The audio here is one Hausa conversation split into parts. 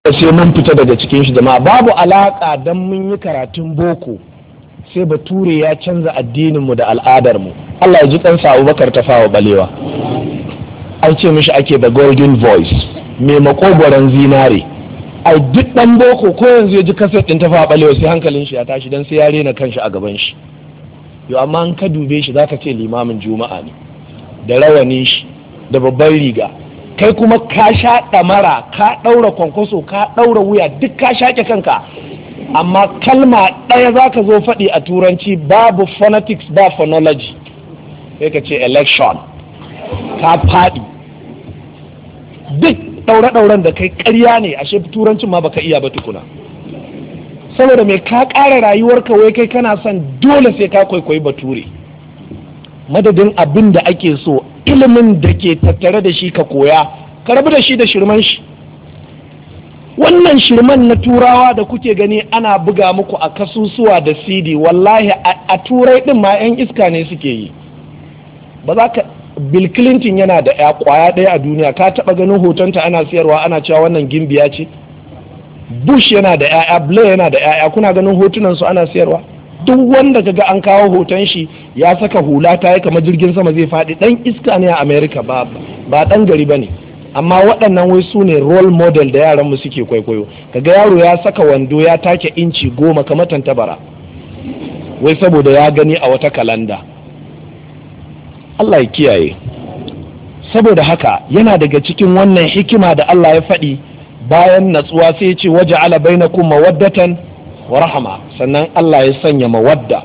sai mun fita daga cikin shi jama'a. Babu alaka dan mun yi karatun boko sai bature ya canza addinin mu da al'adar mu. Allah ya ji kansa Abubakar Tafawa Balewa, an ce mishi ake the golden voice, mai makogoron zinare. Ai duk dan boko ko yanzu ya ji kaset din Tafawa Balewa sai hankalin shi ya tashi dan sai ya rena kanshi a gaban shi. Yo amma an ka dube shi zaka ce limamin juma'a ne da rawanin shi da babban riga, kai kuma ka sha ɗamara, ka ɗaura kwankwaso, ka ɗaura wuya, duk ka shaƙe kanka, amma kalma ɗaya za ka zo faɗi a turanci babu phonetics ba phonology, sai ka ce election, ka faɗi. Duk ɗaure-ɗauren da kai ƙarya ne, ashe turancin ma baka iya ba tukuna. Saboda mai ka ƙara rayuwarka wai kai kana son dole sai ka kwaikwayi bature, madadin abin da ake so ilimin da ke tattare da shi ka koya, ka rabu da shi da shirman shi. Wannan shirman na turawa da kuke gani ana buga muku a kasusuwa da CD, wallahi a turai din ma 'yan iska ne suke yi. Ba za ka Bill Clinton yana da kwaya ɗaya a duniya, ka taɓa ganin hotonta ana siyarwa ana cewa wannan gimbiya ce? Bush yana da 'ya'ya, Blair yana da 'ya'ya, kuna ganin hotunan su ana siyarwa? Duk wanda kaga an kawo hoton shi ya saka hula ta yi kamar jirgin sama zai faɗi, ɗan iska ne a America, ba ɗan gari ba ne. Amma waɗannan wai su ne role model da yaran mu suke kwaikwayo. Kaga yaro ya saka wando ya take inci 10 kamar tantabara, wai saboda ya gani a wata kalanda. Allah ya kiyaye. Saboda haka yana daga cikin wannan hikima da Allah ya faɗi bayan natsuwa sai ya ce waja'ala bainakum mawaddatan wa rahama, sannan Allah ya sanya mawadda,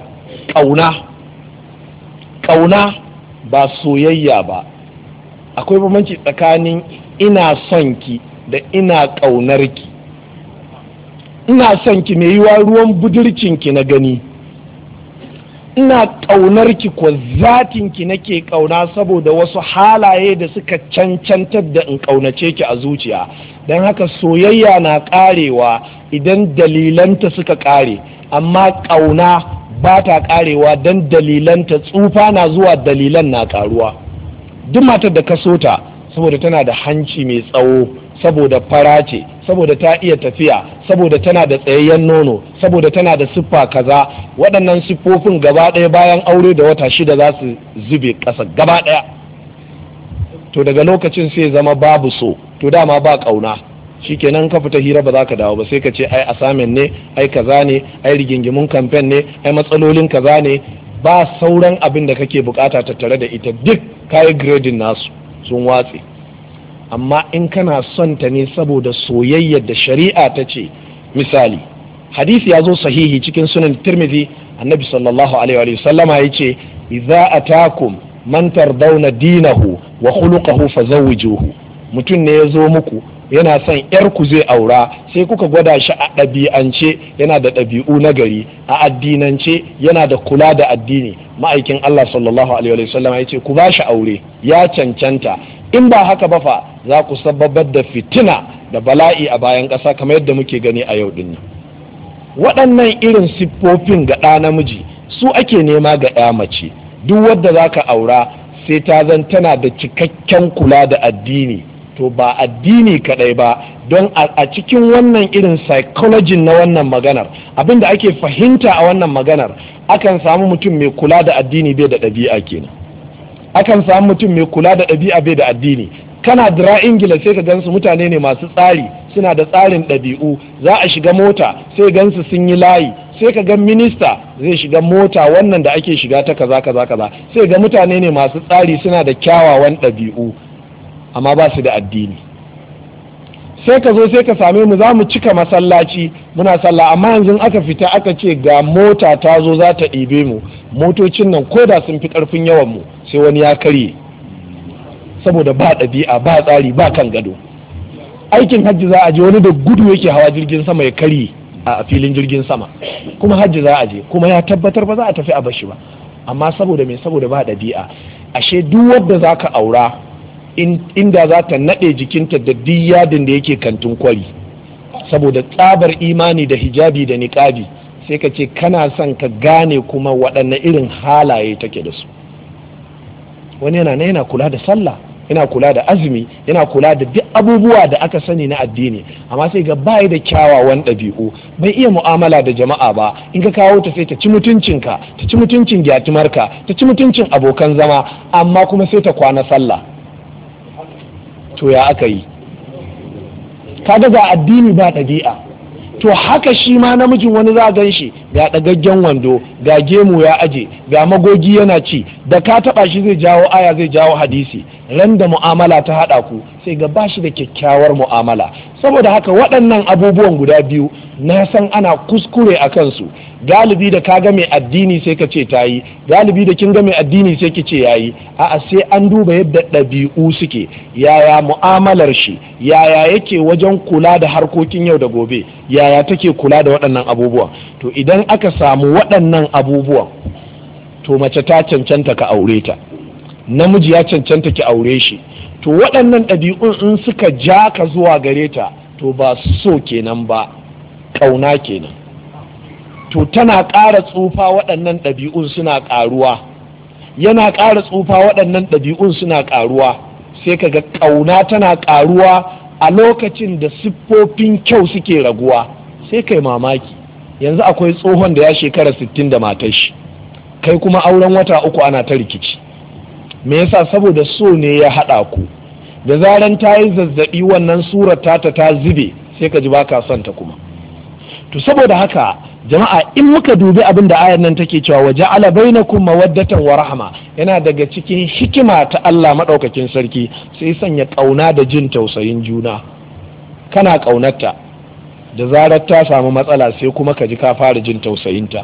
ƙauna ba soyayya ba. Akwai bambanci tsakanin ina son ki da ina ƙaunar ki. Ina son ki mai yiwa ruwan budurcin ki na gani, ina ƙaunar ki ko zatin ki nake ƙauna saboda wasu halaye da suka cancantar da in ƙaunace ki a zuciya. Don haka soyayya na ƙarewa idan dalilanta suka ƙare, amma ƙauna ba ta ƙarewa don dalilanta tsufa na zuwa, dalilan na ƙaruwa. Duk matar da ka so ta saboda tana da hanci mai tsawo, saboda fara ce, saboda ta iya tafiya, saboda tana da tsayayyen nono, saboda tana da siffa kaza, waɗannan siffofin gaba ɗaya bayan aure da wata 6 za su zube ƙasa gaba ɗaya. To daga lokacin sai zama babu so, to dama ba ƙauna. Shikenan ka fita hira ba za ka dawo ba, sai ka ce ai assignment ne, ai kaza ne, ai rigingimun campaign ne, ai matsalolin kaza ne, ba sauran abin da kake bukata tattare da ita, duk kayi grading nasu sun watse. Amma in kana son ta ne saboda soyayyar da shari'a ta ce, misali hadisi ya zo sahihi cikin sunan Tirmidhi, annabi sallallahu alaihi wa sallama ya ce idza atakum man tardawna dinahu wa khuluquhu fazawwijuhu. Mutum ne ya zo muku yana son ku zai aura, sai kuka gwada shi a ɗabi'ance yana da ɗabi'u na gari, a addinance yana da kula da addini, ma'aikin Allah sallallahu alaihi wa sallam ya ce ku ba shi aure, ya cancanta. In ba haka ba fa za ku sababar da fitina da bala'i a bayan ƙasa kamar yadda muke gani a yau ɗin. Waɗannan irin siffofin ga ɗa namiji su ake nema ga ɗaya mace. Duk wadda za ka aura sai ta zan tana da cikakken kula da addini, to ba addini kaɗai ba, don a cikin wannan irin psychology na wannan maganar, abin da ake fahimta a wannan maganar, akan samu mutum mai kula da addini bai da ɗabi'a kenan. Akan samu mutum mai kula da ɗabi'a bai da addini. Kana dira Ingila sai ka gansu mutane ne masu tsari, suna da tsarin ɗabi'u. Za a shiga mota sai gansu sun yi layi, sai ka ga minista zai shiga mota wannan da ake shiga ta kaza kaza kaza, sai ga mutane ne masu tsari, suna da kyawawan ɗabi'u, amma ba su da addini. Sai ka zo sai ka same mu za mu cika masallaci muna sallah, amma yanzu aka fita aka ce ga mota ta zo za ta ɗibe mu, motocin nan ko da sun fi ƙarfin yawan mu sai wani ya karye, saboda ba ɗabi'a, ba tsari, ba kan gado. Aikin hajji za a je, wani da gudu yake hawa jirgin sama ya karye a filin jirgin sama, kuma hajji za a je, kuma ya tabbatar ba za a tafi a bashi ba, amma saboda me? Saboda ba ɗabi'a. Ashe duk wadda za ka aura inda za ta naɗe jikinta da diyadin da yake kantin kwari saboda tsabar imani da hijabi da niƙabi, sai ka ce kana son ka gane kuma waɗanne irin halaye take da su. Wani yana kula da sallah, yana kula da azumi, yana kula da duk abubuwa da aka sani na addini, amma sai ga bai da kyawawan ɗabi'u, bai iya mu'amala da jama'a ba. In ka kawo ta sai ta ci mutuncinka, ta ci mutuncin gyatumarka, ta ci mutuncin abokan zama, amma kuma sai ta kwana sallah. To ya aka yi? Kaga ga addini ba ɗabi'a. To haka shi ma namijin wani za a gan shi ga ɗagaggen wando, ga gemu ya aje, ga magogi yana ci, da ka taɓa shi zai jawo aya, zai jawo hadisi. Ran da mu'amala ta haɗa ku sai ga ba shi da kyakkyawar mu'amala. Saboda haka waɗannan abubuwan guda biyu na san ana kuskure a kansu. Galibi da ka ga mai addini sai ka ce ta yi, galibi da kin ga mai addini sai ki ce ya yi. A'a, sai an duba yadda ɗabi'u suke, yaya mu'amalar shi, yaya yake wajen kula da harkokin yau da gobe, yaya take kula da waɗannan abubuwan. To idan aka samu waɗannan abubuwan, to mace ta cancanta ka aure ta, namiji ya cancanta ki aure shi. To waɗannan ɗabi'un in suka ja ka zuwa gare ta, to ba so kenan ba, ƙauna kenan. To tana ƙara tsufa waɗannan ɗabi'un suna ƙaruwa, yana ƙara tsufa waɗannan ɗabi'un suna ƙaruwa, sai kaga ƙauna tana ƙaruwa a lokacin da siffofin kyau suke raguwa. Sai kai mamaki, yanzu akwai tsohon da ya shekara 60 da matar shi, kai kuma auren wata 3 ana ta rikici. Me yasa? Saboda so ne ya haɗa ku. Da zaran ta yi zazzaɓi wannan surar ta zube, sai ka ji ba ka son ta kuma. To saboda haka jama'a, in muka dubi abin da ayar nan take cewa wa ja'ala bainakum mawaddatan wa rahma, yana daga cikin hikima ta Allah madaukakin sarki, sai sanya kauna da jin tausayin juna. Kana kaunarta, da zarar ta samu matsala sai kuma ka ji ka fara jin tausayinta.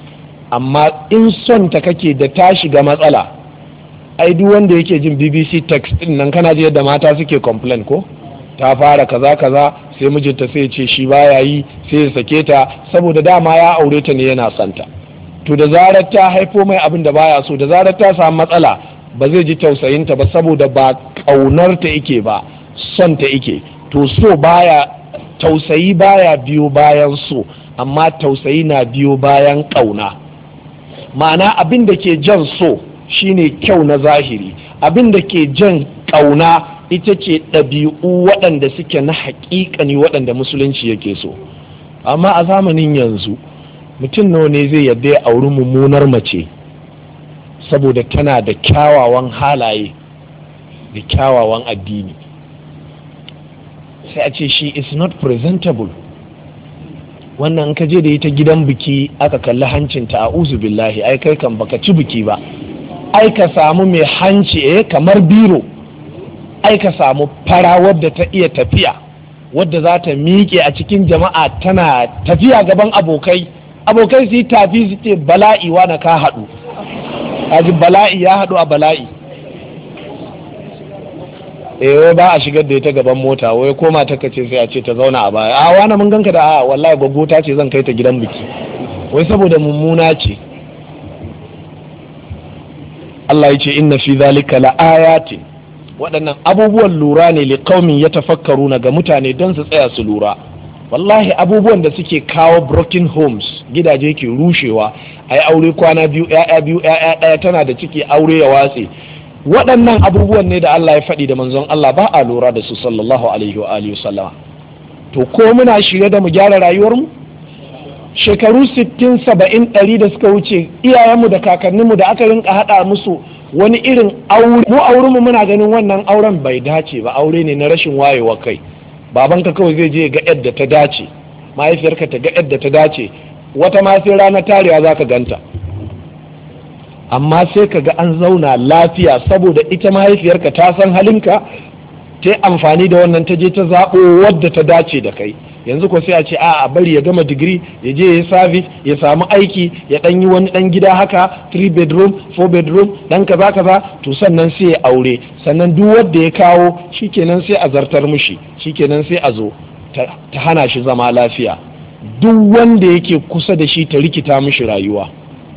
Amma in son ta kake da ta shiga matsala, ai duk wanda yake jin BBC text din nan, kana ji yadda mata suke complain ko? Ta fara kaza kaza, sai mijinta sai ce shi baya yi, sai ya sake ta, saboda dama ya aure ta ne yana santa. To da zarar ta haifo mai abin da baya so, da zarar ta samu matsala, ba zai ji tausayinta ba, saboda ba kaunar ta yake ba, son ta yake. To so baya, tausayi baya biyo bayan so, amma tausayi na biyo bayan kauna. Ma'ana abin da ke jan so shine kyau na zahiri, abin da ke jan kauna ita ce ɗabi'u waɗanda suke na haƙiƙani, waɗanda musulunci yake so. Amma a zamanin yanzu mutum nawa ne zai yadda ya auri mummunar mace saboda tana da kyawawan halaye da kyawawan addini? Sai a ce she is not presentable. Wannan ka je da ita gidan biki aka kalli hancinta, a'udhu billahi, ai kai kan baka ci biki ba. Ai ka samu mai hanci kamar biro, ai ka samu fara wadda ta iya tafiya, wadda za ta miƙe a cikin jama'a tana tafiya gaban abokai su yi tafi su ce bala'i na ka haɗu, kaji bala'i ya haɗu a bala'i. Wai ba a shigar da ita gaban mota, wai koma ta kace sai a ce ta zauna a baya. A wani mun ganka da wallahi gwaggo ta ce zan kai ta gidan biki, wai saboda mummuna ce. Allah ya ce inna fi zalika la ayatin, waɗannan abubuwan lura ne li qaumin yatafakkaruna, ga mutane don su tsaya su lura. Wallahi abubuwan da suke kawo broken homes, gidaje ke rushewa, ai aure kwana biyu, ya'ya biyu, ya'ya ɗaya, tana da ciki aure ya watse. Waɗannan abubuwan ne da Allah ya faɗi da manzon Allah, ba a lura da su sallallahu alaihi wa alihi wasallama. To ko muna shirye da mu gyara rayuwarmu? Shekaru 60, 70, 100 da suka wuce, iyayenmu da kakanninmu da aka rinka haɗa musu wani irin aure, mu aurenmu muna ganin wannan auren bai dace ba, aure ne na rashin wayewa kai. Babanka kawai zai je ga yadda ta dace, mahaifiyarka ta ga yadda ta dace, wata ma sai ranar tarewa za ka ganta. Amma sai ka ga an zauna lafiya saboda ita mahaifiyarka ta san halinka, ta yi amfani da wannan, ta je ta zaɓo wadda ta dace da kai. Yanzu ko sai a ce a bari ya gama digiri, ya je ya service, ya samu aiki, ya ɗan yi wani ɗan gida haka 3 bedroom 4 bedroom ɗan kaza kaza, to sannan sai ya aure, sannan duk wanda ya kawo shikenan sai a zartar mishi, shikenan sai a zo ta hana shi zama lafiya. Duk wanda yake kusa da shi ta rikita mishi rayuwa.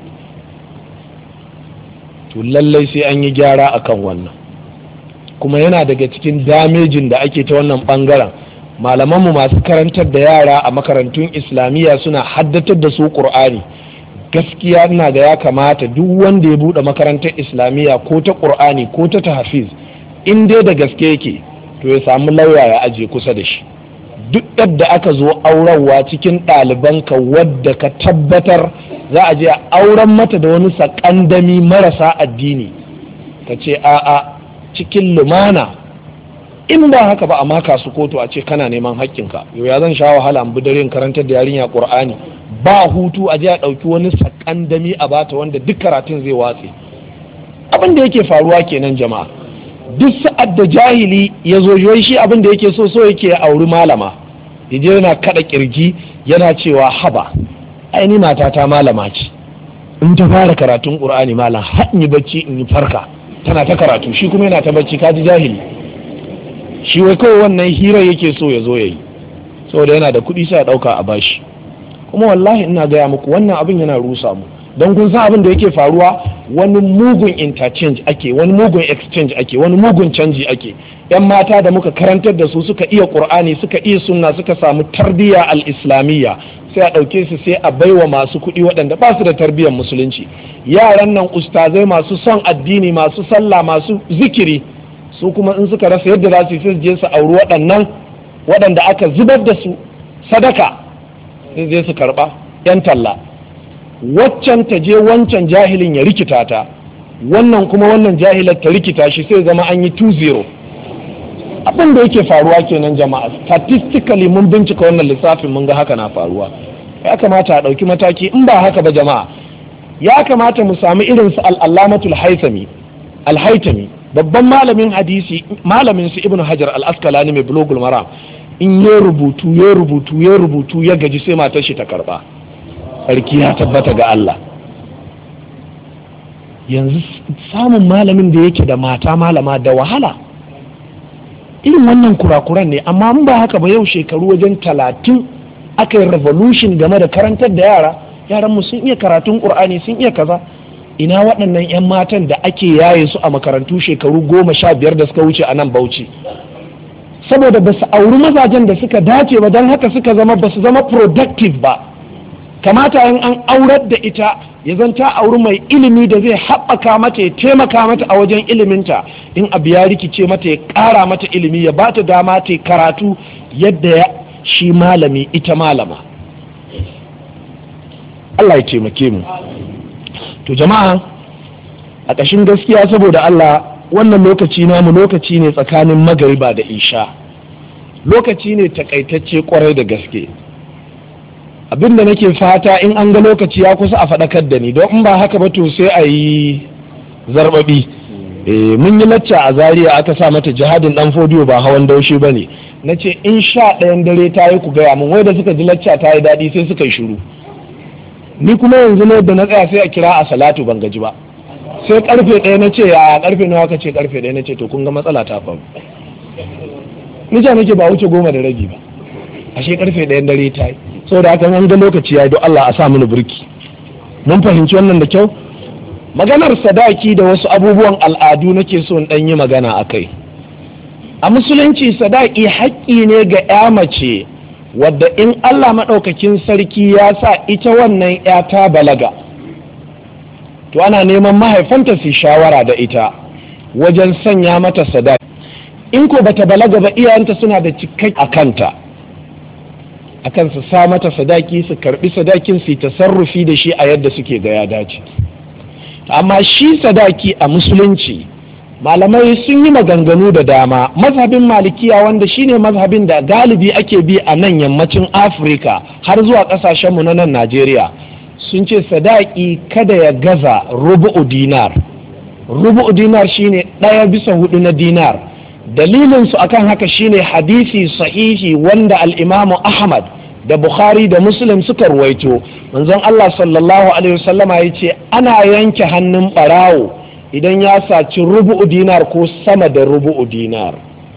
To lallai sai an yi gyara akan wannan, kuma yana daga cikin damejin da ake ta wannan bangaren. Malamanmu masu karantar da yara a makarantun islamiyya suna haddatar da su ƙur'ani. Gaskiya ina ga ya kamata duk wanda ya buɗe makarantar islamiyya ko ta ƙur'ani ko ta tahfiz, in dai da gaske yake to ya samu lauya ya aje kusa da shi. Duk yadda aka zo aurarwa cikin ɗalibanka wadda ka tabbatar za a je a auren mata da wani sakandami marasa addini, ka ce a'a cikin lumana, in ba haka ba a maka su kotu a ce kana neman haƙƙinka. Yau ya zan sha wahala an bi dare karantar da yarinya Qur'ani ba hutu a je a ɗauki wani sakandami a bata wanda duk karatun zai watse. Abin da yake faruwa kenan jama'a. Duk sa'ad da jahili ya zo shi abin da yake so yake auri malama, yaje yana kada kirji yana cewa haba aini matata malama ce, in ta fara karatun Qur'ani malam har in yi bacci in yi farka tana ta karatu, shi kuma yana ta bacci. Kaji jahili, shi wai kawai wannan hira yake so ya zo yayi saboda yana da kuɗi sai ya ɗauka a bashi. Kuma wallahi ina gaya muku wannan abin yana rusa mu, don kun san abin da yake faruwa, wani mugun interchange ake, wani mugun exchange ake, wani mugun canji ake. Yan mata da muka karantar da su suka iya Qur'ani, suka iya sunna, suka samu tarbiyya al-islamiyya, sai a ɗauke su sai a baiwa masu kuɗi waɗanda ba su da tarbiyyar musulunci. Yaran nan ustazai masu son addini, masu sallah, masu zikiri, su kuma in suka rasa yadda za su yi je su auri waɗanda aka zubar da su sadaka, sai je su karɓa yan talla. Waccan ta je wancan jahilin ya rikita ta, wannan kuma wannan jahilar ta rikita shi, sai zama an yi 2-0. Abin da yake faruwa kenan jama'a, statistically mun bincika wannan lissafin mun ga haka na faruwa. Ya kamata a ɗauki mataki, in ba haka ba jama'a ya kamata mu sami irin su al-allamatul al-haytami, babban malamin hadisi, malamin su ibnu hajar al-asqalani mai bulugul maram, in ya rubutu ya gaji sai matar shi ta karba. Sarki ya tabbata ga Allah. Yanzu samun malamin da yake da mata malama da wahala. Irin wannan kurakuran ne, amma in ba haka ba yau shekaru wajen 30 aka yi revolution game da karantar da yaran mu sun iya karatun Qur'ani, sun iya kaza. Ina waɗannan 'yan matan da ake yaye su a makarantu shekaru 15 da suka wuce a nan Bauchi, saboda ba su auri mazajen da suka dace ba, don haka suka zama ba su zama productive ba. Kamata in an aurar da ita ya zanta auri mai ilimi da zai haɓaka mata, ya taimaka mata a wajen iliminta, in abu ya rikice mata ya ƙara mata ilimi, ya bata dama ta karatu yadda shi malami ita malama. Allah ya taimake mu. To jama'a, a ƙashin gaskiya saboda Allah, wannan lokaci namu lokaci ne tsakanin magariba da isha, lokaci ne takaitacce kwarai da gaske. Abinda nake fata in an ga lokaci ya kusa a faɗakar da ni, don in ba haka ba to sai a yi zarbabi. Mun yi lacca a Zaria aka sa mata jihadin ɗan fodiyo ba hawan daushe ba ne. Na ce in 11 dare ta yi ku gaya min, wai da suka ji lacca ta yi daɗi sai suka yi shiru. Ni kuma yanzu ne da na tsaya sai a kira a salatu ban gaji ba, sai karfe 1 na ce ya karfe nawa ka ce karfe 1 na ce to kun ga matsala ta faru. Ni ja nake ba wuce 10:30 ba, ashe karfe 1 dare ta yi. Saboda haka an ga lokaci ya yi, don Allah a sa mini burki. Mun fahimci wannan da kyau. Maganar sadaki da wasu abubuwan al'adu nake so in dan yi magana akai. A musulunci sadaki haƙƙi ne ga 'ya mace wadda in Allah maɗaukakin sarki ya sa ita wannan 'ya ta balaga, to ana neman mahaifanta su shawara da ita wajen sanya mata sadaki. In ko bata balaga ba, iyayenta suna da cikakken a kanta akan su sa mata sadaki, su karbi sadakin su tasarrufi da shi a yadda suke ga ya dace. Amma shi sadaki a musulunci malamai sun yi maganganu da dama. Mazhabin malikiya, wanda shine mazhabin da galibi ake bi a nan yammacin Afirka har zuwa kasashenmu na nan Najeriya, sun ce sadaki kada ya gaza rubu'u dinar. Rubu'u dinar shine 1/4 na dinar. Dalilin su akan haka shine hadisi sahihi wanda al-Imam Ahmad da Bukhari da Muslim suka ruwaito. Manzon Allah sallallahu alaihi wasallama yace ana yanke hannun barawo idan ya saci rubu'u dinar ko sama da rubu'u dinar.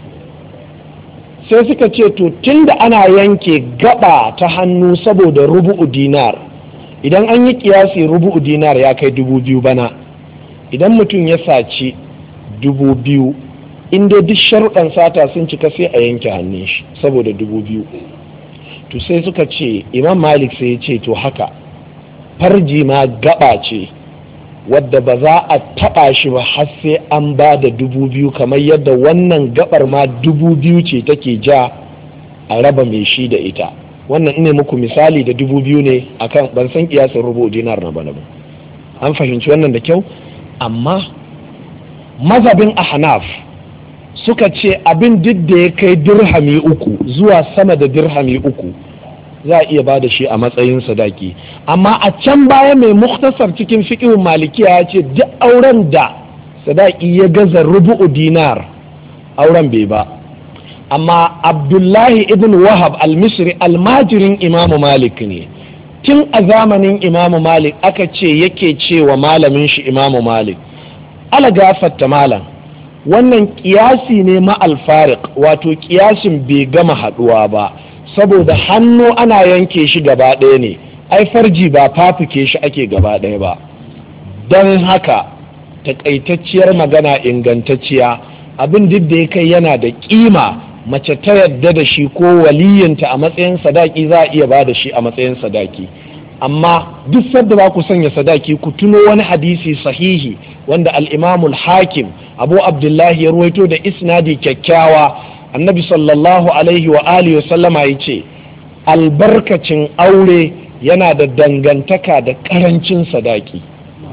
Sai suka ce to tunda ana yanke gaba ta hannu saboda rubu'u dinar, idan an yi kiyasi rubu'u dinar ya kai 2,000 bana, idan mutum ya saci 2,000, inda duk sharuɗan sata sun cika sai a yanke hannun shi saboda 2,000. To sai suka ce, Imam Malik sai ya ce to haka farji ma gaba ce, wadda ba za a taɓa shi ba har sai an ba da 2,000 kamar yadda wannan gabar ma 2,000 ce take ja a raba mai shi da ita. Wannan ne muku misali da 2,000 ne akan ban san kiyasin rubu dinar na bana ba. An fahimci wannan da kyau. Amma mazhabin ahnaf suka ce abin duk da ya kai dirhami 3 zuwa sama da dirhami 3 za a iya ba da shi a matsayin sadaki. Amma a can baya mai muktasar cikin fiqhun malikiya ya ce duk auren da sadaki ya gaza rubu'u dinar auren bai ba. Amma Abdullahi ibn Wahab al-Misri almajirin Imamu Malik ne, tun a zamanin Imamu Malik aka ce yake cewa malamin shi Imamu Malik, ala gafatta malam, wannan kiyasi ne ma alfariq, wato kiyasin bai gama haduwa ba, saboda hannu ana yanke shi gaba ɗaya ne, ai farji ba fafuke shi ake gaba ɗaya ba. Don haka takaitacciyar magana ingantacciya, abin duk da ya kai yana da kima, mace ta yadda da shi ko waliyinta a matsayin sadaki za a iya ba da shi a matsayin sadaki. Amma duk sadda ba ku sanya sadaki ku tuno wani hadisi sahihi wanda al-Imamul Hakim Abu Abdullahi ya ruwaito da isnadi kyakkyawa. Annabi sallallahu alaihi wa alihi wa sallama yace albarkacin aure yana da dangantaka da karancin sadaki.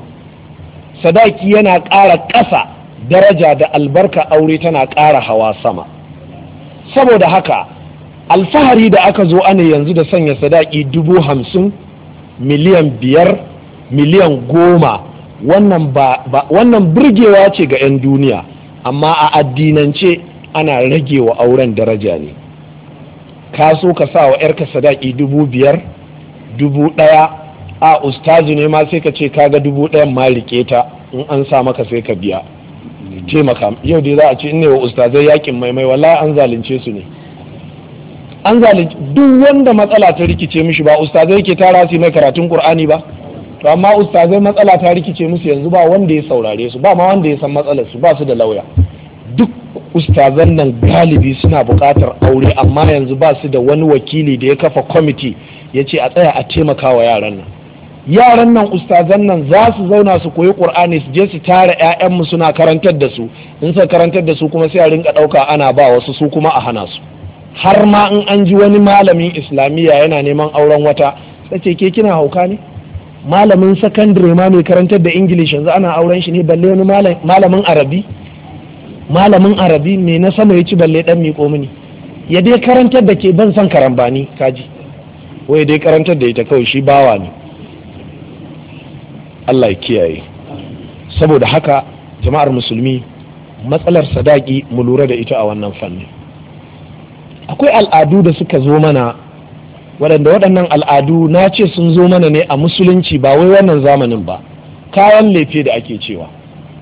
Sadaki yana ƙara ƙasa, daraja da albarka aure tana ƙara hawa sama. Saboda haka alfahari da aka zo ana yanzu da sanya sadaki 50,000, miliyan 5, miliyan 10, wannan burgewa ce ga 'yan duniya, amma a addinance ana rage wa auren daraja ne. Ka so ka sa wa 'yarka sadaki 5,000, 1,000, a ustazu ne ma sai ka ce kaga 1,000 ma rike ta, in an sa maka sai ka biya. Taimaka yau dai za a ce in ne wa ustazai yakin maimai, wallahi an zalunce su ne. An zalunce duk wanda matsala ta rikice mishi, ba ustazai ke tara su mai karatun Qur'ani ba, to amma ustazai matsala ta rikice musu yanzu ba wanda ya saurare su, ba ma wanda ya san matsalar su, ba su da lauya. Duk ustazan nan galibi suna buƙatar aure, amma yanzu ba su da wani wakili da ya kafa kwamiti ya ce a tsaya a taimaka wa yaran nan. Yaran nan ustazan nan za su zauna su koyi Qur'ani, su je su tara 'ya'yanmu suna karantar da su, in suka karantar da su kuma sai a rinka ɗauka ana ba wasu, su kuma a hana su. Har ma in an ji wani malamin islamiyya yana neman auren wata, sai ce ke kina hauka ne? Malamin sakandare ma mai karantar da English yanzu ana auren shi ne, balle wani malamin Arabi? Malamin Arabi me na sama ya ci balle dan miƙo mini? Ya dai karantar da ke, ban san karambani kaji, wai dai karantar da ita kawai shi bawa ne. Allah ya kiyaye. Saboda haka jama'ar musulmi, matsalar sadaki mu lura da ita a wannan fanni. Akwai al'adu da suka zo mana, waɗannan al'adu na ce sun zo mana ne a musulunci, ba wai wannan zamanin ba. Kayan lefe da ake cewa,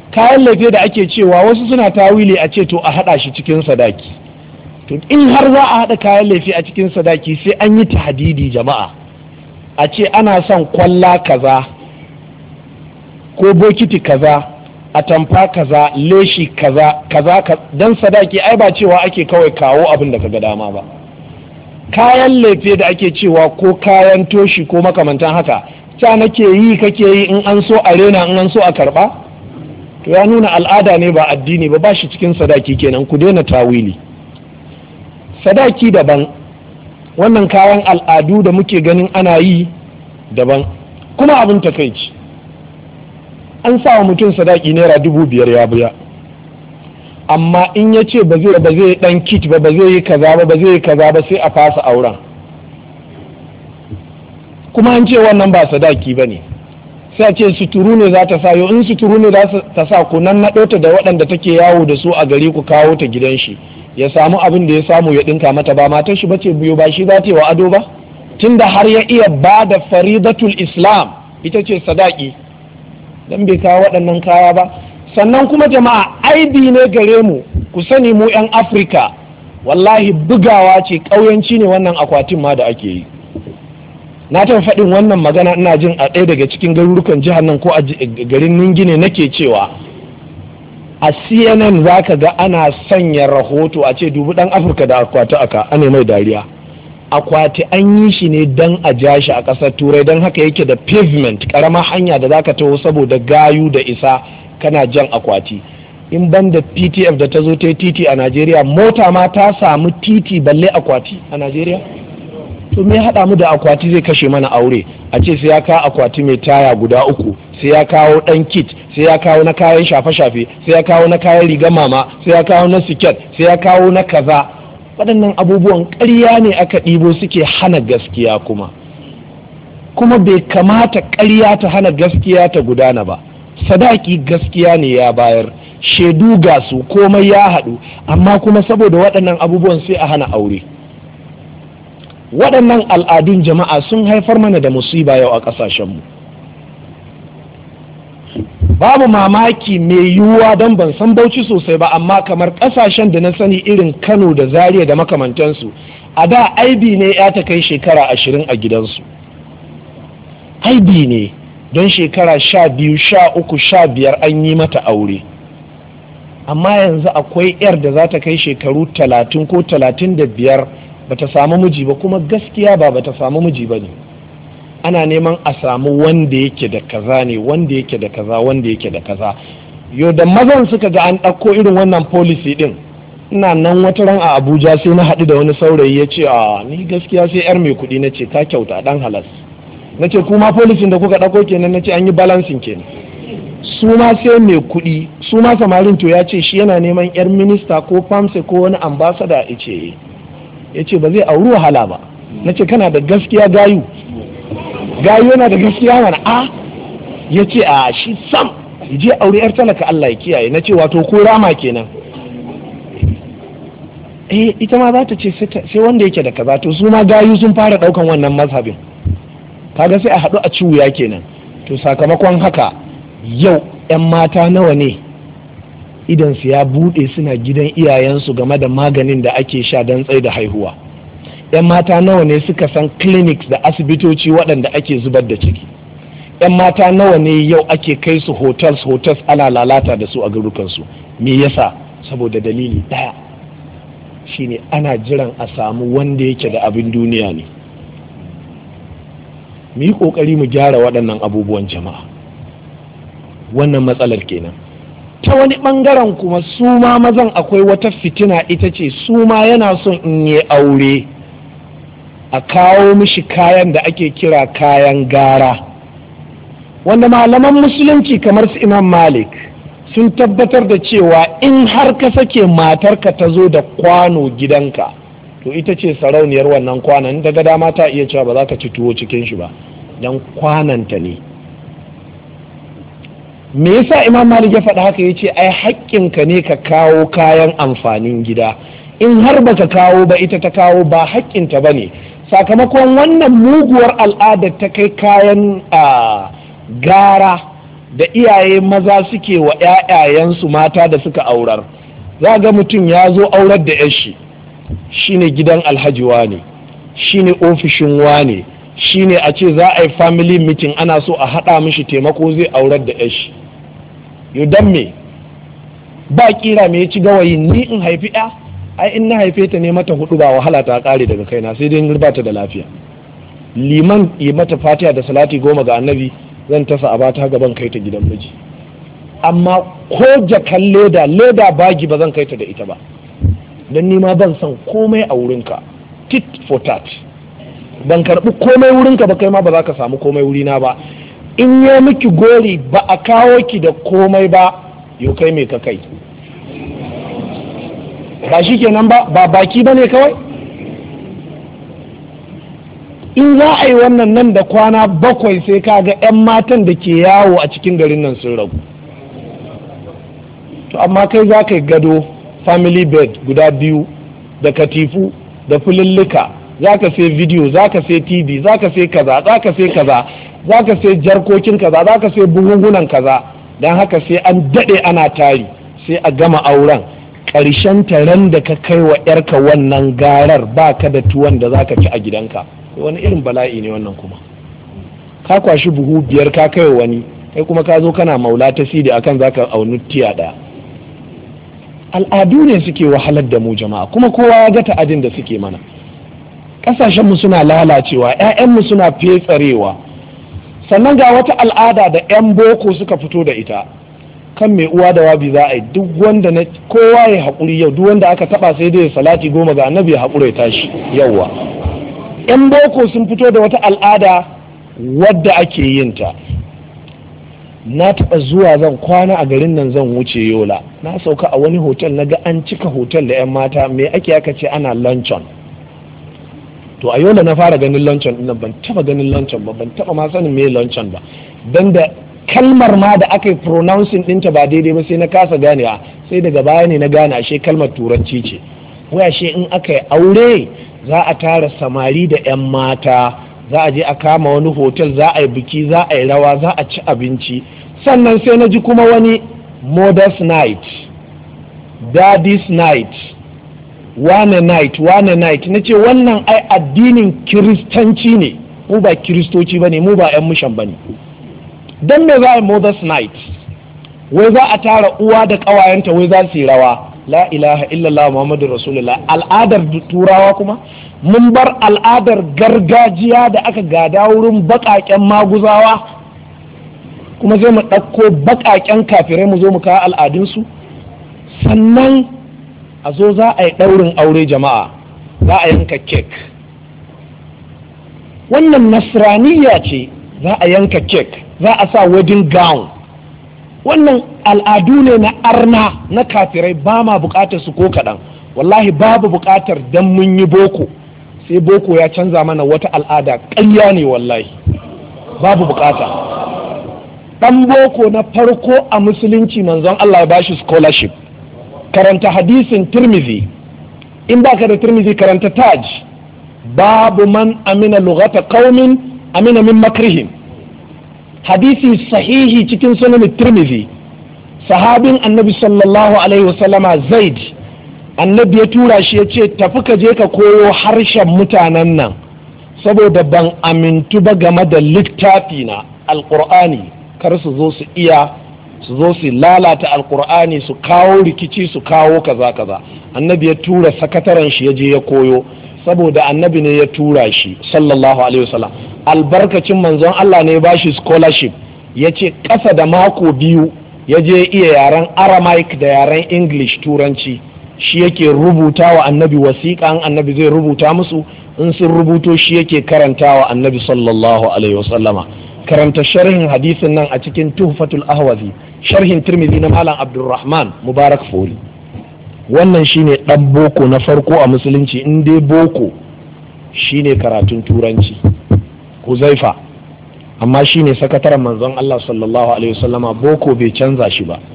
wasu suna tawili a ce to a haɗa shi cikin sadaki. To in har za a haɗa kayan lefe a cikin sadaki sai an yi tahdidi jama'a, a ce ana son kwalla kaza ko bokiti kaza, atamfa kaza, leshi kaza dan sadaki ai ba cewa ake kawai kawo abin da kaga dama ba. Kayan lefe da ake cewa ko kayan toshi ko makamantan haka, ta nake yi kake yi, in an so a rena in an so a karba, to ya nuna al'ada ne ba addini ba shi cikin sadaki kenan. Ku daina tawili. Sadaki daban, wannan kayan al'adu da muke ganin ana yi daban. Kuma abin takaici, an sa wa mutum sadaki naira 5,000 ya biya, amma in ya ce ba zai dan kit ba zai yi kaza ba sai a fasa auren. Kuma an ce wannan ba sadaki ba ne, sai a ce suturu ne za ta sa. Yau in suturu ne za ta sa, ku nan na ta da waɗanda take yawo da su a gari, ku kawo ta gidan shi, ya samu abin da ya samu ya ɗinka mata. Ba matar shi bace biyo, ba shi za ta yi wa ado ba, tunda har ya iya ba da faridatul Islam, ita ce sadaki, dan bai kawo waɗannan kaya ba. Sannan kuma jama'a, aibi ne gare mu, ku sani mu 'yan Afirka, wallahi bugawa ce, ƙauyanci ne wannan akwatin ma da ake yi. Na taɓa faɗin wannan magana, ina jin a ɗaya daga cikin garurukan jihar nan ko a garin Ningine, nake cewa a CNN za ka ga ana sanya rahoto a ce dubu ɗan Afirka da akwati aka, ana mai dariya. akwati an yi shi ne don a ja shi a ƙasar turai, don haka yake da pavement, ƙaramar hanya da zaka taho saboda gayu da isa kana jan akwati. In ban da PTF da ta zo ta yi titi a Najeriya, mota ma ta samu titi balle akwati a Najeriya? To me haɗa mu da akwati zai kashe mana aure? A ce sai ya kawo akwati mai taya guda 3, sai ya kawo ɗan kit, sai ya kawo na kayan shafe-shafe, sai ya kawo na kayan rigar mama, sai ya kawo na siket, sai ya kawo na kaza. Waɗannan abubuwan ƙarya ne aka ɗibo suke hana gaskiya kuma bai kamata ƙarya ta hana gaskiya ta gudana ba. Sadaki gaskiya ne ya bayar, shaidu ga su, komai ya haɗu, amma kuma saboda waɗannan abubuwan sai a hana aure. Waɗannan al'adun jama'a sun haifar mana da musiba yau a ƙasashenmu. Babu mamaki mai yiwuwa don ban san Bauchi sosai ba, amma kamar ƙasashen da na sani irin Kano da Zaria da makamantansu, a da aibi ne ya ta kai shekara 20 a gidansu. Aibi ne don shekara 12, 13, 15 an yi mata aure. Amma yanzu akwai 'yar da za ta kai shekaru 30 ko 35 bata samu miji ba, kuma gaskiya ba bata samu miji ba ne. Ana neman a samu wanda yake da kaza ne, wanda yake da kaza, wanda yake da kaza. Yau da mazan suka ga an ɗauko irin wannan policy ɗin, ina nan wata ran a Abuja sai na haɗu da wani saurayi ya ce a ni gaskiya sai 'yar mai kuɗi. Na ce ka kyauta ɗan halas. Na ce kuma policin da kuka ɗauko kenan? Na ce an yi balancing kenan. Su ma sai mai kuɗi, su ma samarin to ya ce shi yana neman 'yar minista ko famse ko wani ambasada. Ya ce ba zai auri wahala ba. Na ce kana da gaskiya gayu yana da gaskiya mana? Ya ce a shi sam je auri 'yar talaka, Allah ya kiyaye. Na ce wato ko rama kenan? Ita ma za ta ce sai wanda yake da kaza. To su ma gayu sun fara daukan wannan mazhabin, kaga sai a haɗu a ci wuya kenan. To sakamakon haka yau 'yan mata nawa ne idan su ya buɗe suna gidan iyayensu game da maganin da ake sha don tsaye da haihuwa? 'Yan mata nawa ne suka san clinics da asibitoci waɗanda ake zubar da ciki? 'Yan mata nawa ne yau ake kai su hotels ana lalata da su a garukansu? Me yasa? Saboda dalili ɗaya, shine ana jiran a samu wanda yake da abin duniya ne. Mu yi ƙoƙari mu gyara waɗannan abubuwan jama'a. Wannan matsalar kenan. Ta wani ɓangaren kuma su ma mazan akwai wata fitina, ita ce su ma yana son in yi aure a kawo mishi kayan da ake kira kayan gara, wanda malaman musulunci kamar su Imam Malik sun tabbatar da cewa in har ka sake matarka ta zo da kwano gidanka, to ita ce sarauniyar wannan kwanan. daga dama ta iya cewa ba za ka ci tuwo cikin shi ba, don kwananta ne. Me yasa Imam Malik ya faɗa haka? Ya ce ai haƙƙinka ne ka kawo kayan amfanin gida, in har baka kawo ba ita ta kawo, ba haƙƙinta ba ne. Sakamakon wannan muguwar al'adar ta kai kayan gara da iyaye maza suke wa 'ya'yayensu mata da suka aurar. Za ga mutum ya zo aurar da 'yar shi, shine gidan alhaji wane, shine ofishin wane, shine a ce za a yi family meeting ana so a haɗa mishi taimako zai aurar da 'yar shi. Yau dan me ba kira me ya ci gawayin ni in haifi 'ya? Ai in na haife ta ne mata 4 ba wahala ta kare daga kaina, sai dai in ba ta da lafiya. Liman yi mata fatiha da salati 10 ga annabi, zan tasa a bata gaban kai ta gidan miji. Amma ko jakan leda bagi ba zan kai ta da ita ba, don ni ma ban san komai a wurinka, tit for tat. Ban karɓi komai wurinka ba, kai ma ba za ka samu komai wurina ba. In yi miki gori ba a kawo ki da komai ba, yau kai me ka kai? Ba shi kenan ba baki ba ne kawai? In za a yi wannan nan da kwana 7 sai ka ga 'yan matan da ke yawo a cikin garin nan sun ragu. To amma kai za ka yi gado family bed guda 2 da katifu da fulillika, za ka sai video, za ka sai tv, za ka sai kaza, za ka sai kaza, za ka sai jarkokin kaza, za ka sai buhunhunan kaza. Don haka sai an daɗe ana tari, sai a gama auren. Ƙarshen taron da ka kai wa 'yarka wannan garar ba ka da tuwon da za ka ci a gidanka. Wani irin bala'i ne wannan kuma? Ka kwashi buhu 5 ka kai wa wani, kai kuma ka zo kana maula ta sidi akan za ka auni tiya ɗaya. Al'adu ne suke wahalar da mu jama'a, kuma kowa ya ga ta'adin da suke mana. ƙasashenmu suna lalacewa, 'ya'yanmu suna fetsarewa. Sannan ga wata al'ada da 'yan boko suka fito da ita, kan mai uwa da wabi za a yi, duk wanda na kowa ya haƙuri yau, duk wanda aka taɓa sai dai salati 10 ga annabi ya haƙura ya tashi yauwa. 'Yan boko sun fito da wata al'ada wadda ake yin ta. Na taɓa zuwa zan kwana a garin nan zan wuce Yola, na sauka a wani hotel na ga an cika hotel da 'yan mata, me ake aka ce ana luncheon. To a Yola na fara ganin luncheon ɗin, ban taɓa ganin luncheon ba, ban taɓa ma sanin me luncheon ba, dan da kalmar ma da aka yi pronouncing ɗinta ba daidai ba sai na kasa ganewa, sai daga baya ne na gane ashe kalmar turanci ce. Wai ashe in aka yi aure za a tara samari da 'yan mata, za a je a kama wani hotel, za a yi biki, za a yi rawa, za a ci abinci. Sannan sai na ji kuma wani mother's night, daddy's night, wane night na ce wannan ai addinin kiristanci ne, mu ba kiristoci ba ne, mu ba 'yan mushan ba ne. Don me za a yi mother's night? Wai za a tara uwa da ƙawayenta wai za su yi rawa. La ilaha illallah Muhammadu Rasulullah. Al'adar turawa kuma mun bar al'adar gargajiya da aka gada wurin baƙaƙen maguzawa, kuma zai mu ɗauko baƙaƙen kafirai mu zo mu kawo al'adunsu. Sannan a zo za a yi ɗaurin aure jama'a, za a yanka kek. Wannan nasraniya ce, za a yanka kek, za a sa wedding gown. Wannan al'adu ne na arna na kafirai, ba ma buƙatar su ko kaɗan. Wallahi babu buƙatar dan mun yi boko sai boko ya canza mana wata al'ada, ƙarya ne wallahi, babu buƙata. Ɗan boko na farko a musulunci manzon Allah ya bashi scholarship. Karanta hadisin Tirmidhi, in baka da Tirmidhi karanta Taj, babu man amina lughata qaumin amina min makrihim. Hadisi sahihi cikin sunan Tirmidhi, sahabin annabi sallallahu alaihi wasallama Zaid, annabi ya tura shi ya ce tafi ka je ka koyo harshen mutanen nan, saboda ban amintu ba game da littafi na alqur'ani, kar su zo su lalata alqur'ani, su kawo rikici, su kawo kaza kaza. Annabi ya tura sakataren shi ya je ya koyo, saboda annabi ne ya tura shi sallallahu alaihi wasallam. Albarkacin manzon Allah ne ya bashi scholarship, ya ce ƙasa da mako 2 ya je iya yaren Aramaic da yaren English turanci, shi yake rubuta wa annabi wasiƙa, annabi zai rubuta musu, in sun rubuto shi yake karanta wa annabi sallallahu alaihi wasallama. Karanta sharhin hadisin nan a cikin Tuhfatul Ahwazi, sharhin Tirmidhi na Malam Abdulrahman Mubarak Fori. Wannan shine ɗan boko na farko a musulunci, in dai boko shine karatun turanci. Huzaifa, amma shine sakataren manzon Allah sallallahu alaihi wasallama, boko bai canza shi ba.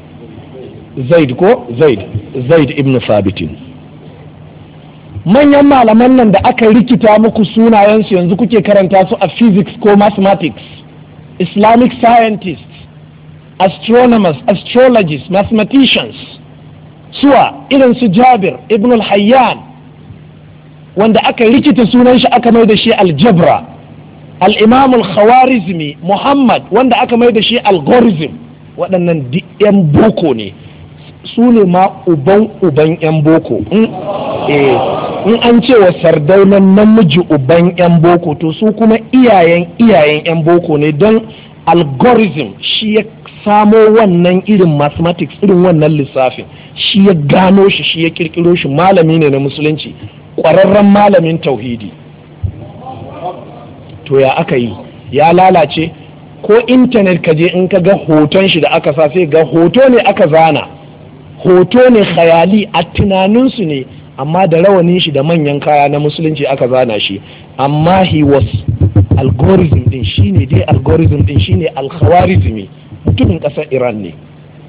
Zaid ibn Thabit. Manyan malaman nan da aka rikita muku sunayensu yanzu kuke karanta su a physics ko mathematics, Islamic scientists, astronomers, astrologists, mathematicians, suwa irin su Jabir ibn al-Hayyan, wanda aka rikita sunan shi aka mai da shi aljabra, al-Imam al-Khawarizmi Muhammad, wanda aka mai da shi algorithm. Waɗannan duk 'yan boko ne, su ne ma uban 'yan boko. In an ce wa sardaunan namiji uban 'yan boko, to su kuma iyayen 'yan boko ne, don algorithm shi ya samo wannan irin mathematics, irin wannan lissafin, shi ya gano shi, shi ya kirkiro shi. Malami ne na musulunci, ƙwararren malamin tauhidi. To ya aka yi, ya lalace. Ko intanet ka je in ka ga hoton shi da aka sa, sai ga hoto ne aka zana, hoto ne khayali, a tunaninsu ne, amma da rawanin shi da manyan kaya na musulunci aka zana shi. Amma he was algorithm din, shine dai algorithm din, shine al-Khawarizmi, mutumin ƙasar Iran ne.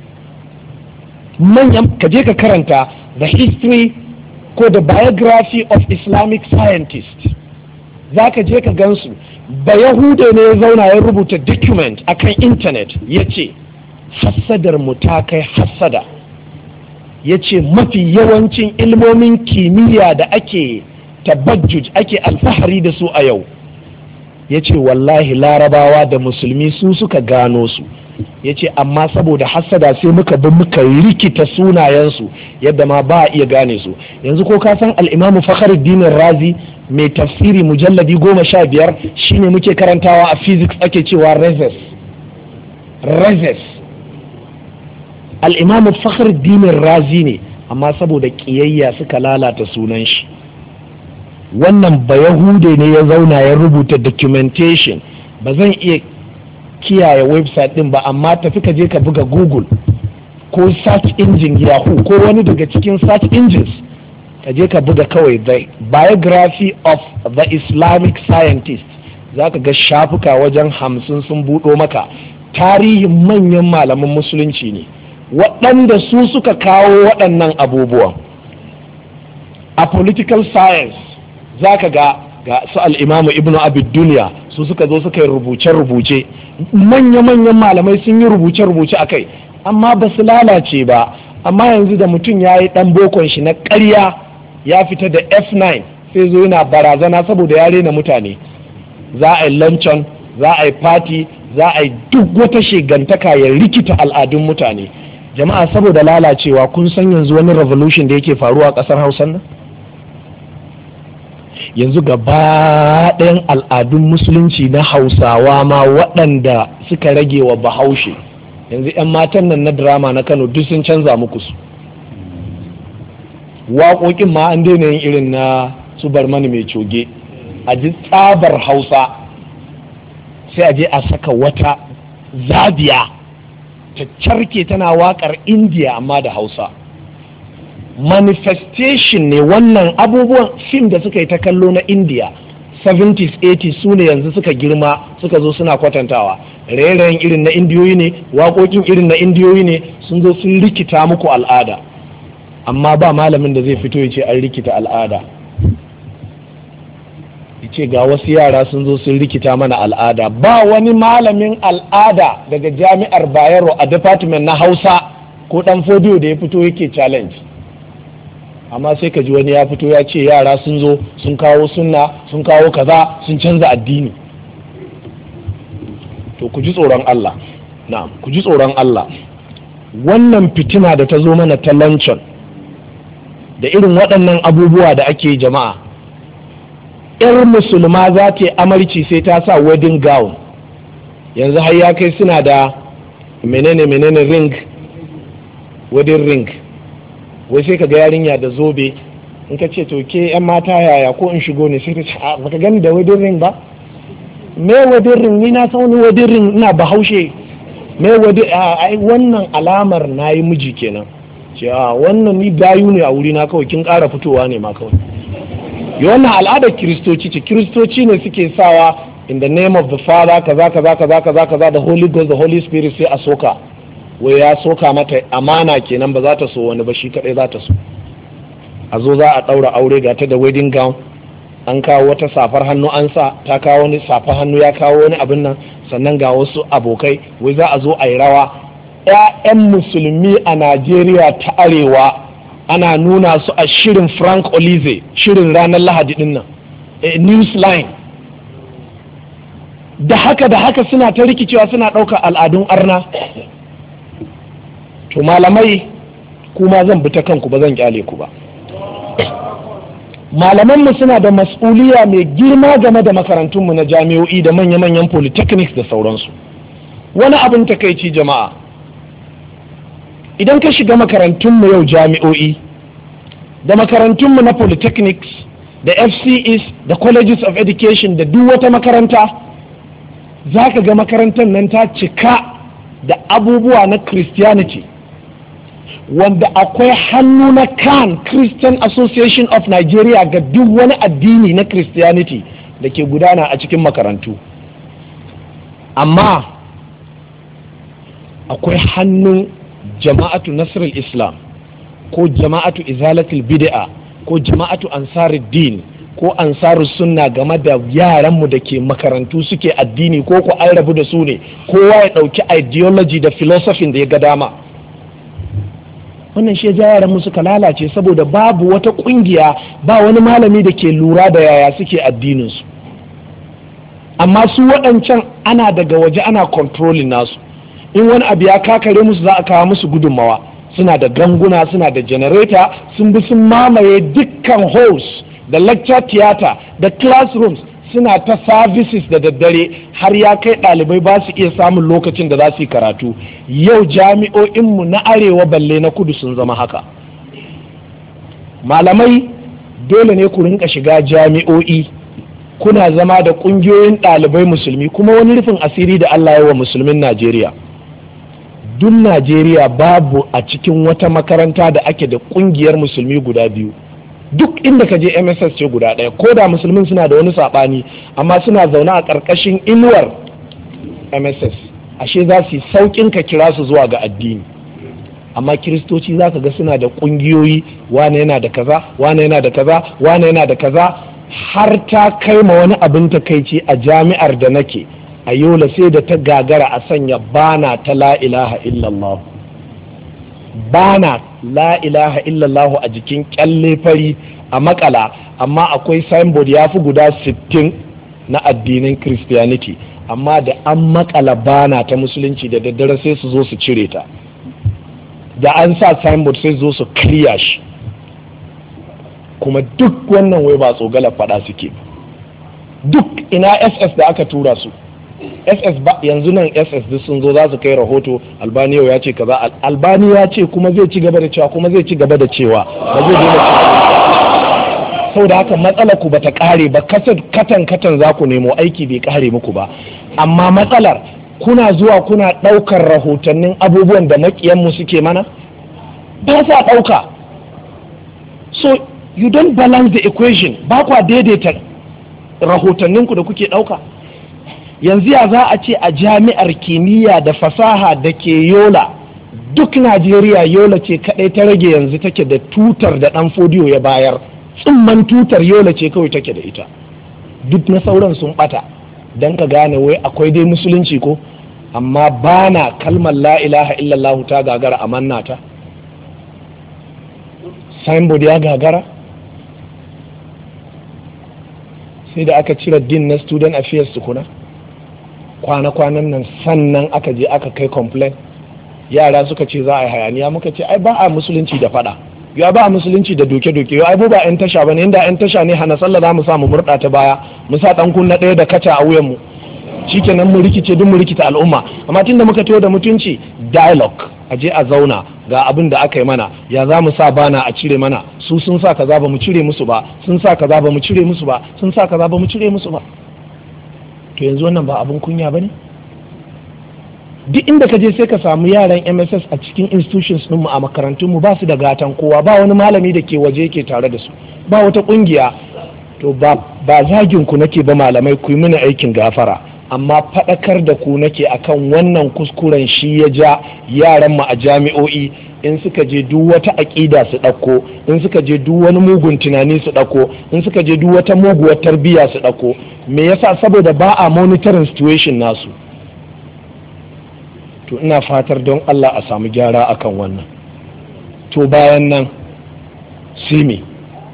Manyan ka je ka karanta the history ko the biography of Islamic scientists, za ka je ka gansu. Ba Yahuda ne ya zauna ya rubuta document akan intanet, ya ce hassadar mu ta kai hassada, ya ce mafi yawancin ilmomin kimiyya da ake tabajjuj, ake alfahari da su a yau, ya ce wallahi larabawa da musulmi su suka gano su, ya ce amma saboda hassada sai muka bi muka rikita sunayensu yadda ma ba a iya gane su. Yanzu ko ka san al'imamu Fakhruddin Razi mai tafsiri mujalladi 15 shine muke karantawa a physics ake cewa Rhazes. Al'imamu Fakhruddin Razi ne amma saboda ƙiyayya suka lalata sunan shi. Wannan bayahude ne ya zauna ya rubuta documentation, ba zan iya kiyaye website din ba, amma tafi ka je ka buga Google ko search engine Yahoo ko wani daga cikin search engines, ka je ka buga kawai the biography of the Islamic scientist, za ka ga shafuka wajen 50 sun buɗo maka tarihin manyan malaman musulunci ne waɗanda su suka kawo waɗannan abubuwan. A political science za ka ga su al'imamu ibnu abid duniya su suka zo suka yi rubuce-rubuce, manya-manyan malamai sun yi rubuce-rubuce a kai, amma ba su lalace ba. Amma yanzu da mutum ya yi ɗan bokon shi na ƙarya ya fita da F9 sai zo yana barazana saboda ya rena mutane, za a yi luncheon, za a yi party, za a yi duk wata shegantaka ya rikita al'adun mutane. Jama'a, saboda lalacewa, kun san yanzu wani revolution da yake faruwa a ƙasar Hausa nan? Yanzu gaba ɗayan al'adun musulunci na Hausawa ma waɗanda suka rage wa Bahaushe, yanzu 'yan matan nan na drama na Kano duk sun canza muku su. Waƙoƙin ma an daina yin irin na su Barmani mai coge, a ji tsabar Hausa sai a je a saka wata zabiya ta carke tana waƙar Indiya amma da Hausa. Manifestation ne wannan abubuwan fim da suka yi ta kallo na India 70s 80s su ne yanzu suka girma suka zo suna kwatantawa. Rairayin irin na indiyoyi ne, waƙoƙin irin na indiyoyi ne, sun zo sun rikita muku al'ada, amma ba malamin da zai fito ya ce an rikita al'ada, ya ce ga wasu yara sun zo sun rikita mana al'ada. Ba wani malamin al'ada daga jami'ar Bayero a department na Hausa ko ɗan fodiyo da ya fito yake challenge, amma sai ka ji wani ya fito ya ce yara sun zo sun kawo sunna, sun kawo kaza, sun canza addini. To ku ji tsoron Allah, na'am, ku ji tsoron Allah. Wannan fitina da ta zo mana ta luncheon da irin waɗannan abubuwa da ake jama'a, 'yar musulma za ta yi amarci sai ta sa wedding gown, yanzu har ya kai suna da menene ring, wedding ring, wai sai ka ga yarinya da zobe, in ka ce to ke 'yan mata yaya ko in shigo ne, sai ta ce baka gani da wedding ring ba? Me wedding ring? Ni na san wani wedding ring, ina Bahaushe. Me wedding? Ai wannan alamar nayi miji kenan. Ce wannan ni gayu ne a wuri na, kawai kin ƙara fitowa ne ma kawai. Wannan al'adar kiristoci ce, kiristoci ne suke sawa in the name of the Father kaza kaza kaza kaza kaza, the Holy Ghost, the Holy Spirit, sai a soka. Wai ya soka mata amana kenan, ba za ta so wani ba, shi kadai za ta so. A zo za a ɗaura aure, ga ta da wedding gown, an kawo wata safar hannu an sa, ta kawo wani safar hannu ya kawo wani abin nan, sannan ga wasu abokai, wai za a zo a yi rawa. 'Ya'yan musulmi a Najeriya ta Arewa ana nuna su a shirin Frank Olize, shirin ranar Lahadi din nan, Newsline. Da haka suna ta rikicewa, suna ɗaukar al'adun arna. To malamai, kuma zan bi ta kanku, ba zan kyale ku ba. Malamanmu suna da mas'uliya mai girma game da makarantunmu na jami'o'i da manya-manyan polytechnics da sauransu. Wani abin takaici jama'a, idan ka shiga makarantunmu yau jami'o'i da makarantunmu na polytechnics da FCEs da colleges of education da duk wata makaranta, za ka ga makarantar nan ta cika da abubuwa na Christianity, wanda akwai hannu na CAN, Christian Association of Nigeria, ga duk wani addini na Christianity da ke gudana a cikin makarantu. Amma akwai hannun jama'atu Nasrul Islam ko jama'atu Izalatul Bid'a ko jama'atu Ansaruddin ko Ansarus Sunna game da yaranmu da ke makarantu suke addini, ko an rabu da su ne, kowa ya ɗauki ideology da philosophy da ya ga dama. Wannan shi ya yaran mu suka lalace, saboda babu wata kungiya, ba wani malami da ke lura da yaya suke addininsu. Amma su waɗancan ana daga waje ana controlling nasu. in wani abu ya kakare musu za a kawo musu gudunmawa. Suna da ganguna, suna da janareta, sun bi sun mamaye dukkan halls da lecture theater da classrooms, suna ta services da daddare har ya kai ɗalibai ba su iya samun lokacin da za su yi karatu. Yau jami'o'inmu na arewa balle na kudu sun zama haka. Malamai dole ne ku rinka shiga jami'o'i, kuna zama da ƙungiyoyin ɗalibai musulmi, kuma wani rufin asiri da Allah ya wa musulmin Najeriya. Duk Najeriya babu a cikin wata makaranta da ake da ƙungiyar musulmi guda biyu. Duk inda ka je MSS ce guda ɗaya, ko da musulmin suna da wani saɓani, amma suna zaune a ƙarƙashin inuwar MSS. Ashe za su yi sauƙin ka kira su zuwa ga addini. Amma kiristoci za ka ga suna da ƙungiyoyi, wane yana da kaza, wane yana da kaza, wane yana da kaza, har ta kai ma wani abin takaici a jami'ar da nake a Yola sai da ta gagara a sanya bana ta la ilaha illallah. Bana la ilaha illallah a jikin kyalle fari a makala, amma akwai signboard ya fi guda 60 na addinin Christianity, amma da an makala bana ta musulunci da daddare sai su zo su cire ta, da an sa signboard sai zo su clear shi. Kuma duk wannan wai ba tsogala fada suke. Duk ina SS da aka tura su, SS ba yanzu nan SS duk sun zo za su kai rahoto, Albani ya ce kaza, Albani ya ce kuma zai ci gaba da cewa, kuma zai ci gaba da cewa, ba zai daina cewa. Saboda haka matsala ku bata kare ba, katan za ku nemo, aiki bai kare muku ba. Amma matsalar kuna zuwa kuna ɗaukar rahotannin abubuwan da makiyanmu suke mana, ba sa ɗauka. So you don't balance the equation, ba kwa daidaita rahotanninku da kuke ɗauka. Yanzu ya za a ce a jami'ar kimiyya da fasaha da ke Yola, duk Najeriya Yola ce kaɗai ta rage yanzu take da tutar da ɗan Fodiyo ya bayar, tsumman tutar Yola ce kawai take da ita, duk na sauran sun ɓata. Don ka gane wai akwai dai musulunci ko, amma bana kalmar la ilaha illallah ta gagara a mannata, signboard ya gagara. Sai da aka cire din na student affairs tukuna, kwana-kwanan nan sannan aka je aka kai complaint. Yara suka ce za a yi hayaniya, muka ce ai ba a musulunci da fada, ya ba a musulunci da doke-doke, ai ba 'yan tasha ba ne, inda 'yan tasha ne hana sallah za mu sa mu murɗa ta baya, mu sa ɗan kunna ɗaya da kaca a wuyanmu, shikenan mu rikice duk mu rikita al'umma. Amma tun da muka taho da mutunci, dialogue, a je a zauna, ga abin da aka yi mana, ya za mu sa bana a cire mana, su sun sa kaza ba mu cire musu ba, sun sa kaza ba mu cire musu ba, sun sa kaza ba mu cire musu ba. To yanzu wannan ba abin kunya ba ne? Duk inda ka je sai ka samu yaran MSS a cikin institutions ɗinmu a makarantunmu ba su da gatan kowa, ba wani malami da ke waje ke tare da su, ba wata ƙungiya. To ba zagin ku nake ba malamai, ku yi mini aikin gafara, amma faɗakar da ku nake akan wannan kuskuren shi ya ja yaran mu a jami'o'i in suka je duk wata aƙida su ɗauko, in suka je duk wani mugun tunani su ɗauko, in suka je duk wata muguwar tarbiyya su ɗauko. Me yasa? Saboda ba a monitoring situation nasu. To ina fatar don Allah a samu gyara akan wannan. To bayan nan sai me?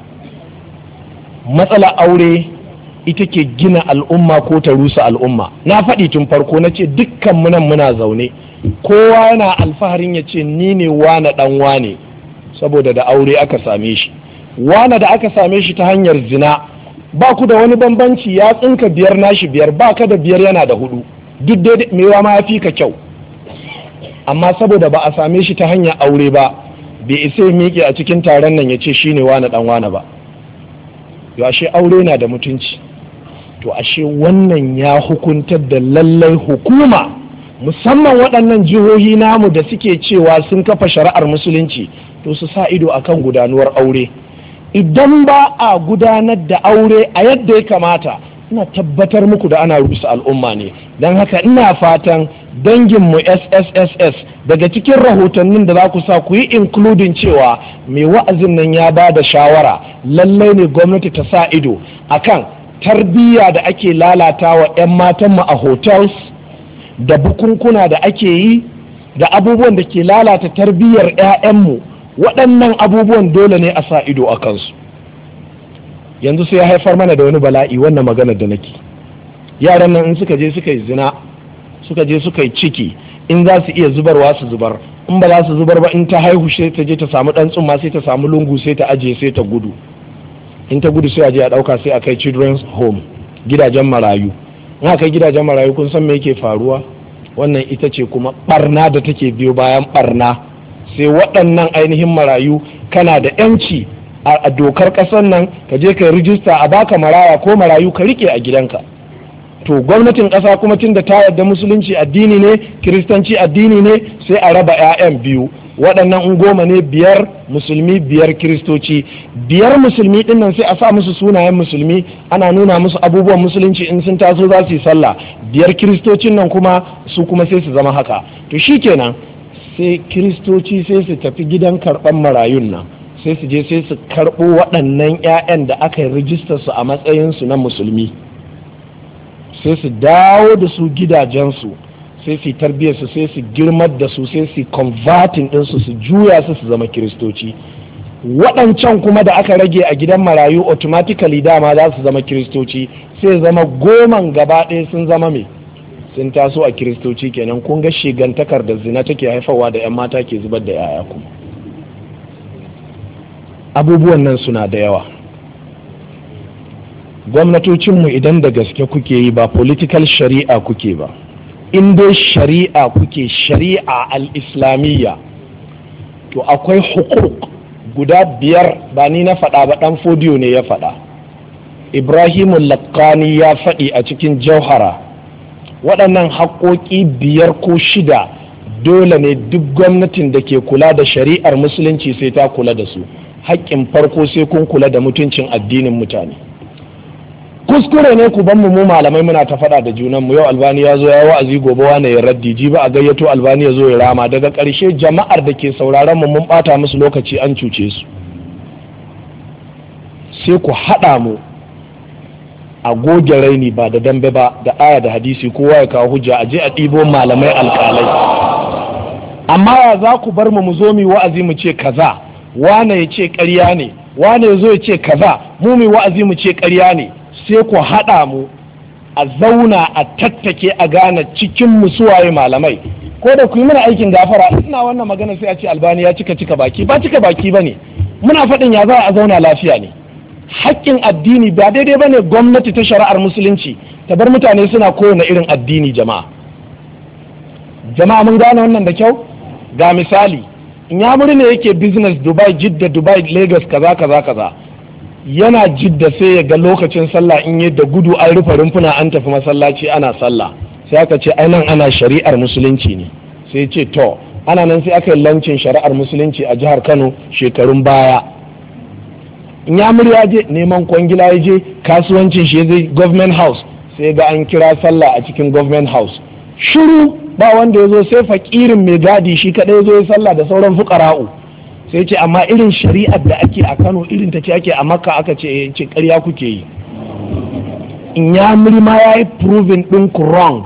Matsala aure ita ke gina al'umma ko ta rusa al'umma. Na faɗi tun farko, na ce dukkan munan muna zaune, kowa yana alfaharin ya ce ni ne wane ɗan wane, saboda da aure aka same shi. Wane da aka same shi ta hanyar zina, ba ku da wani bambanci, ya tsinka 5 nashi 5, ba ka da 5 yana da 4, duk dai mewa ma ya fi ka kyau. Amma saboda ba a same shi ta hanyar aure ba, bai isa ya miƙe a cikin taron nan ya ce shi ne wane ɗan wane ba. Yau ashe aure na da mutunci. To ashe wannan ya hukuntar da lallai hukuma, musamman waɗannan jihohi namu da suke cewa sun kafa shari'ar musulunci, to su sa ido akan gudanuwar aure. Idan ba a gudanar da aure a yadda ya kamata, ina tabbatar muku da ana rusa al'umma ne. Don haka ina fatan danginmu SSSS daga cikin rahotannin da za ku sa ku yi including cewa mai wa'azin nan ya ba da shawara lallai ne gwamnati ta sa ido akan tarbiyya da ake lalatawa 'yan matanmu a hotels da bukunkuna da ake yi da abubuwan da ke lalata tarbiyyar 'ya'yanmu. Waɗannan abubuwan dole ne a sa ido a kansu. Yanzu sai ya haifar mana da wani bala'i wannan maganar da nake. Yaran nan in suka je suka yi zina, suka je suka yi ciki, in za su iya zubarwa su zubar, in ba za su zubar ba in ta haihu sai ta je ta samu ɗan tsumma sai ta samu lungu sai ta ajiye sai ta gudu, in ta gudu sai a je a ɗauka sai a kai children's home, gidajen marayu. In aka kai gidajen marayu kun san me yake faruwa? Wannan ita ce kuma barna da take biyo bayan barna. Sai waɗannan ainihin marayu kana da yanci a dokar ƙasar nan ka je ka rijista a baka maraya ko marayu ka rike a gidanka. To gwamnatin ƙasa kuma tun da ta yarda musulunci addini ne, kiristanci addini ne, sai a raba 'ya'yan biyu, waɗannan in 10 ne, 5 musulmi 5 kiristoci. 5 musulmi ɗin nan sai a sa musu sunayen musulmi, ana nuna musu abubuwan musulunci in sun taso za su yi sallah. 5 kiristocin nan kuma su kuma sai su zama haka. To shikenan sai kiristoci sai su tafi gidan karɓar marayun nan, sai su je sai su karɓo waɗannan 'ya'yan da aka yi rijistar su a matsayinsu na musulmi, sai su dawo da su gidajensu, sai su tarbiyyar su, sai su girmar da su, sai su converting ɗinsu, su juya su zama kiristoci. Waɗancan kuma da aka rage a gidan marayu automatically dama za su zama kiristoci, sai zama 10 gaba ɗaya sun zama me, sun taso a kiristoci kenan. Kun ga shigantakar da zina take haifarwa da 'yan mata ke zubar da 'ya'ya kuma. Abubuwan nan suna da yawa. Gwamnatocinmu idan da gaske kuke yi ba political shari'a kuke ba, in dai shari'a kuke, shari'a al-islamiyya, to akwai hukuk guda 5 ba ni na faɗa ba, ɗan fodiyo ne ya faɗa, Ibrahimu Lakkani ya faɗi a cikin Jauhara. Waɗannan haƙoƙi 5 ko 6 dole ne duk gwamnatin da ke kula da shari'ar musulunci sai ta kula da su. Haƙƙin farko sai kun kula da mutuncin addinin mutane. Kuskure ne ku ban mu malamai muna ta faɗa da junan mu, yau Albani ya zo ya wa'azi, gobe wane ya raddi, ji ba a gayyato Albani ya zo ya rama, daga ƙarshe jama'ar da ke sauraron mu mun ɓata musu lokaci, an cuce su. Sai ku haɗa mu a goge raini ba da dambe ba, da aya da hadisi, kowa ya kawo hujja, a je a ɗibo malamai alƙalai. Amma ya za ku bar mu zo mu wa'azi mu ce kaza, wane ya ce ƙarya ne, wane ya zo ya ce kaza, mu wa'azi mu ce ƙarya ne. Sai ku haɗa mu a zauna a tattake a gane cikin mu suwaye malamai, ko da ku yi mana aikin gafara. Ina wannan magana sai a ce Albani ya cika baki, ba cika baki ba ne, muna faɗin ya za a zauna lafiya ne. Haƙƙin addini ba daidai ba ne gwamnati ta shari'ar musulunci ta bar mutane suna kowane irin addini. Jama'a mun gane wannan da kyau. Ga misali, Inyamuri ne yake business Dubai, Jidda, Dubai, Lagos, kaza yana Jidda sai ya ga lokacin sallah in yi da gudu an rufe rumfuna an tafi masallaci ana sallah, sai aka ce ai nan ana shari'ar musulunci ne, sai ce to ana nan, sai aka yi lancin shari'ar musulunci a jihar Kano shekarun baya. Inyamuri ya je neman kwangila, ya je kasuwancin shi, ya je government house, sai ga an kira sallah a cikin government house, shiru ba wanda ya zo, sai fakirin mai gadi shi kadai ya zo ya sallah da sauran fuqara'u. Sai ce amma irin shari'ar da ake a Kano irin ta ce ake a Makka, aka ce ƙarya kuke yi. Inyamuri ma ya yi proving ɗinku wrong.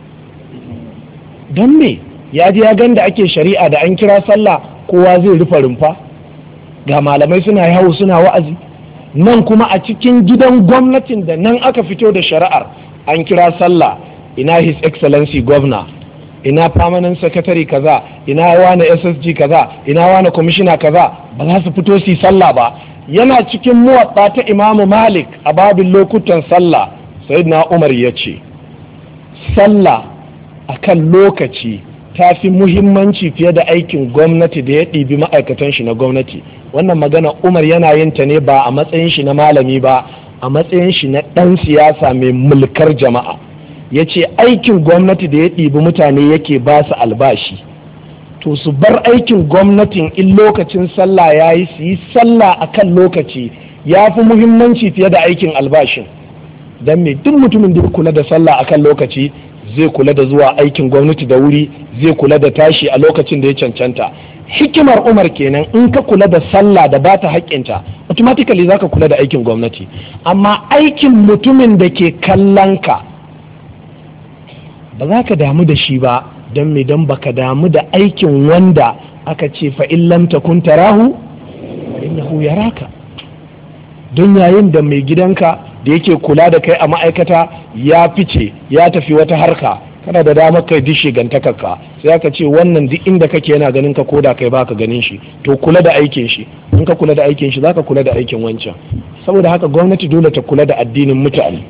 Don me ya je ya ganda ake shari'a da an kira sallah kowa zai rufe rumfa, ga malamai suna yawo suna wa'azi. Nan kuma a cikin gidan gwamnatin da nan aka fito da shari'ar, an kira sallah, ina his excellency governor, ina permanent secretary kaza, ina wani SSG kaza, ina wani commissioner kaza, ba za su fito su yi sallah ba. Yana cikin muwatta ta Imamu Malik a babin lokutan sallah, Sayyidina Umar ya ce sallah akan lokaci ta fi muhimmanci fiye da aikin gwamnati da ya ɗibi ma'aikatan shi na gwamnati. Wannan magana Umar yana yin ta ne ba a matsayin shi na malami ba, a matsayin shi na ɗan siyasa mai mulkar jama'a. Ya ce aikin gwamnati da ya ɗibi mutane yake ba su albashi, to su bar aikin gwamnatin in lokacin sallah ya yi, su yi sallah a kan lokaci ya fi muhimmanci fiye da aikin albashin. Don me duk mutumin da ya kula da sallah a kan lokaci zai kula da zuwa aikin gwamnati da wuri, zai kula da tashi a lokacin da ya cancanta. Hikimar Umar kenan, in ka kula da sallah da ba ta haƙƙinta automatically za ka kula da aikin gwamnati. Amma aikin mutumin da ke kallon ka ba za ka damu da shi ba, don me, don baka damu da aikin wanda aka ce fa in lam takun tarahu innahu yaraka. Don yayin da mai gidanka da yake kula da kai a ma'aikata ya fice ya tafi wata harka, kana da damar kai dishi gantakarka, sai aka ce wannan duk inda kake yana ganin ka koda kai baka ganin shi, to kula da aikin shi. In ka kula da aikin shi zaka kula da aikin wancan. Saboda haka gwamnati dole ta kula da addinin mutane.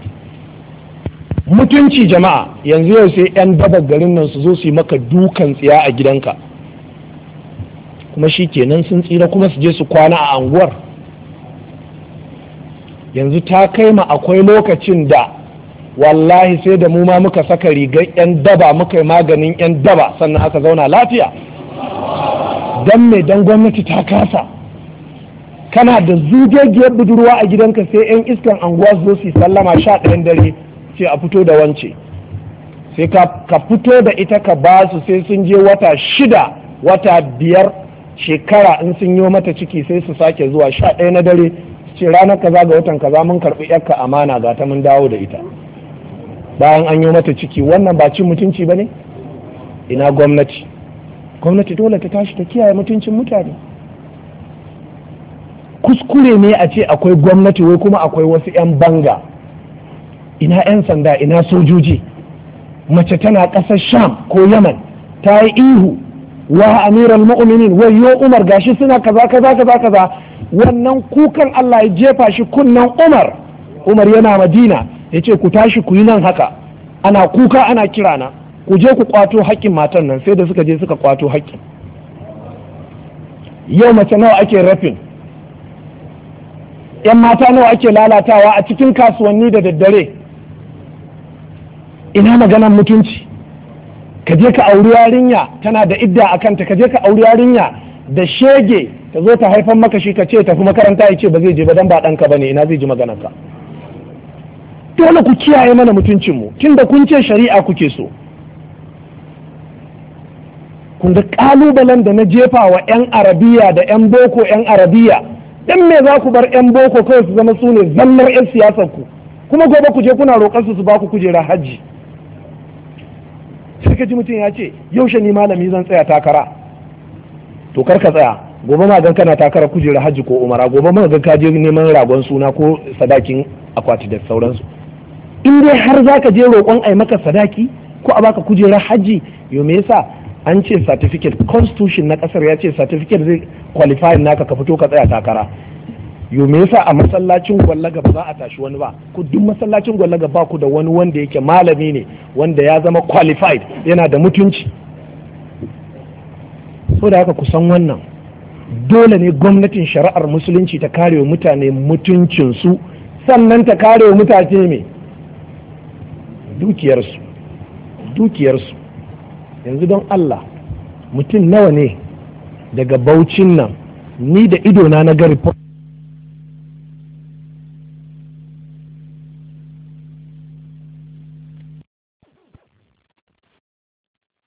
Mutunci jama'a, yanzu yau sai 'yan dabar garin nan su zo su yi maka dukan tsiya a gidanka, kuma shi kenan sun tsira kuma su je su kwana a anguwar. Yanzu ta kai ma akwai lokacin da wallahi sai da mu ma muka saka rigar 'yan daba muka yi maganin 'yan daba sannan aka zauna lafiya. Don me? don gwamnati ta kasa. Kana da zugegiyar budurwa a gidanka sai 'yan iskan anguwa su zo su sallama 11 dare ce a fito da wance, sai ka fito da ita ka ba su, sai sun je wata 6 wata 5 shekara in sun yi mata ciki sai su sake zuwa 11 na dare ce ranar kaza ga watan kaza mun karbi yakka amana ga ta mun dawo da ita, bayan an yi mata ciki. Wannan ba cin mutunci ba ne? Ina gwamnati? Gwamnati dole ta tashi ta kiyaye mutuncin mutane. Kuskure ne a ce akwai gwamnati wai kuma akwai wasu 'yan banga. Ina 'yan sanda, ina sojoji? Mace tana ƙasar Sham ko Yaman ta yi ihu wa amiral mu'minin wayyo Umar gashi suna kaza kaza kaza kaza. Wannan kukan Allah ya jefa shi kunnan Umar yana Madina, ya ce ku tashi ku yi nan haka, ana kuka ana kirana, ku je ku kwato haƙƙin matan nan. Sai da suka je suka kwato haƙƙin. Yau mace nawa ake rafin, 'yan mata nawa ake lalatawa a cikin kasuwanni da daddare. Ina maganan mutunci? Ka je ka auri yarinya tana da idda a kanta, ka je ka auri yarinya da shege ta zo ta haifan maka shi, ka ce tafi makaranta, ya ce ba zai je ba dan ba ɗanka ba ne, ina zai ji maganarka? Dole ku kiyaye mana mutuncinmu tunda kun ce shari'a kuke so. Kun ga ƙalubalen da na jefa wa 'yan arabiya da 'yan boko 'yan arabiya, dan me za ku bar 'yan boko kawai su zama su ne zallar 'yan siyasar ku, kuma gobe ku je kuna roƙar su ba ku kujera hajji? Sai ka ji mutum ya ce yaushe ni malami zan tsaya takara. To kar ka tsaya, gobe ma gan kana takara kujera hajji ko umara, gobe ma gan ka je neman ragon suna ko sadakin akwati da sauransu. In dai har za ka je roƙon ai maka sadaki ko a baka kujerar hajji, yo me yasa? An ce certificate, constitution na kasar ya ce certificate zai qualify naka ka fito ka tsaya takara. Yo me yasa a masallacin Gwallaga ba za a tashi wani ba? Ku duk masallacin Gwallaga ba ku da wani wanda yake malami ne, wanda ya zama qualified, yana da mutunci. So da haka ku san wannan, dole ne gwamnatin shari'ar musulunci ta kare wa mutane mutuncinsu, sannan ta kare wa mutane me? Dukiyarsu. Yanzu don Allah, mutum nawa ne daga Baucin nan, ni da idona na ga report